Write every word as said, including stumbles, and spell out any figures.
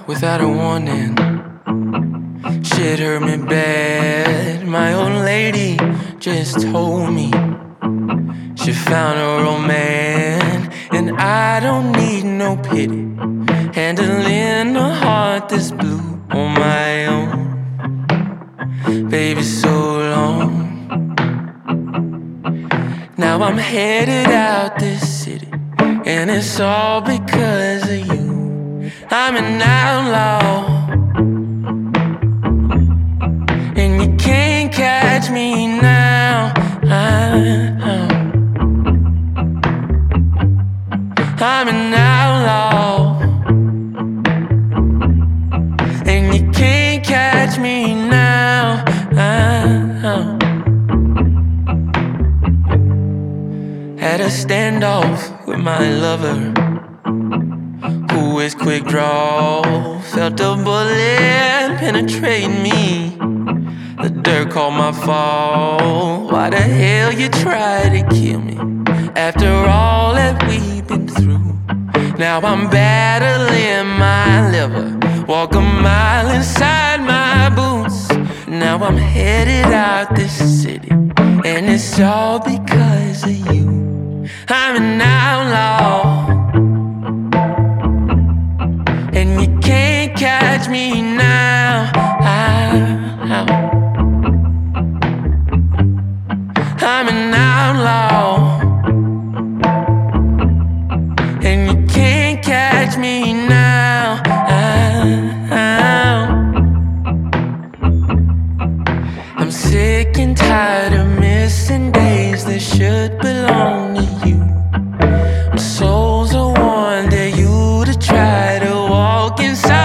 without a warning. Shit hurt me bad. My old lady just told me she found her old man, and I don't need no pity, handling a heart this blue on my own. Baby, so long. Now I'm headed out this city, and it's all because of you. I'm an outlaw, and you can't catch me now. I'm, I'm an outlaw, and you can't catch me now. I'm, Had a standoff with my lover, who is quick draw. Felt a bullet penetrate me. The dirt called my fault. Why the hell you try to kill me after all that we've been through? Now I'm battling my liver, walk a mile inside my boots. Now I'm headed out this city, and it's all because of you. I'm an outlaw, and you can't catch me now. I'm, I'm an outlaw, and you can't catch me now. I'm, I'm sick and tired of missing days that should belong to you. My soul's a one, dare you to try to walk inside